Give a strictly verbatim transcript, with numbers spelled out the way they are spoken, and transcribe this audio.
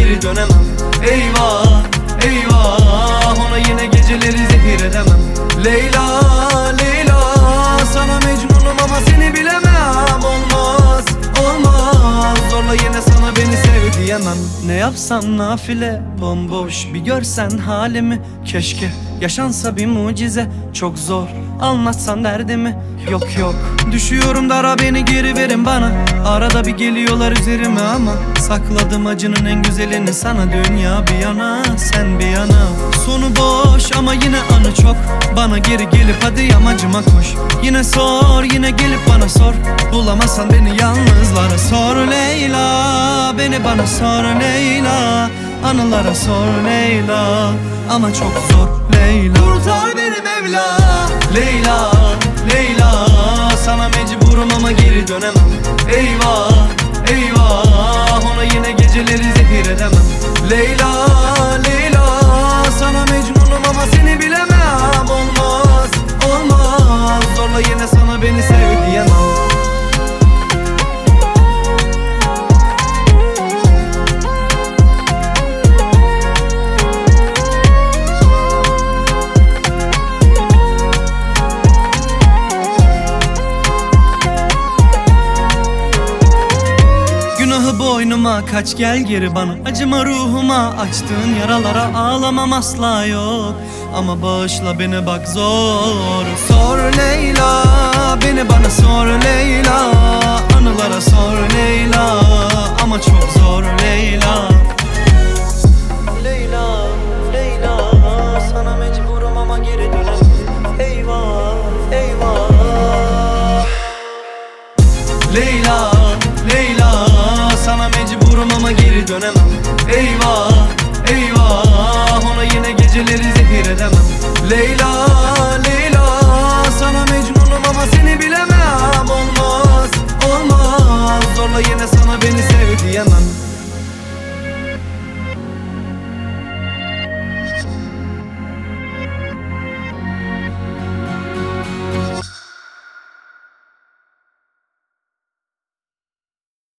geri dönemem. Eyvah eyvah, ona yine geceleri zehir edemem. Leyla Leyla, sana mecnunum ama seni bilemem. Olmaz olmaz, zorla yine sana beni sev diyemem. Ne yapsam nafile, bomboş bir görsen halimi. Keşke yaşansa bir mucize, çok zor anlatsan derdimi. Yok yok, düşüyorum dara, beni geri verin bana. Arada bir geliyorlar üzerime ama sakladım acının en güzelini sana. Dünya bir yana, sen bir yana. Sonu boş ama yine anı çok. Bana geri gelip hadi yamacıma koş. Yine sor, yine gelip bana sor. Bulamazsan beni yalnızlara sor Leyla. Beni bana sor Leyla. Anılara sor Leyla. Ama çok zor Leyla. Kurtar beni Mevla. Leyla Leyla, sana mecburum ama geri dönemem. Eyvah eyvah, ona yine geceleri zehir edemem. Leyla Leyla, sana mecnunum ama seni bilemem. Olmaz olmaz, zorla yine sana beni sev diyemem. Boynuma kaç, gel geri bana. Acıma ruhuma, açtığın yaralara ağlamam asla yok. Ama bağışla beni bak zor. Sor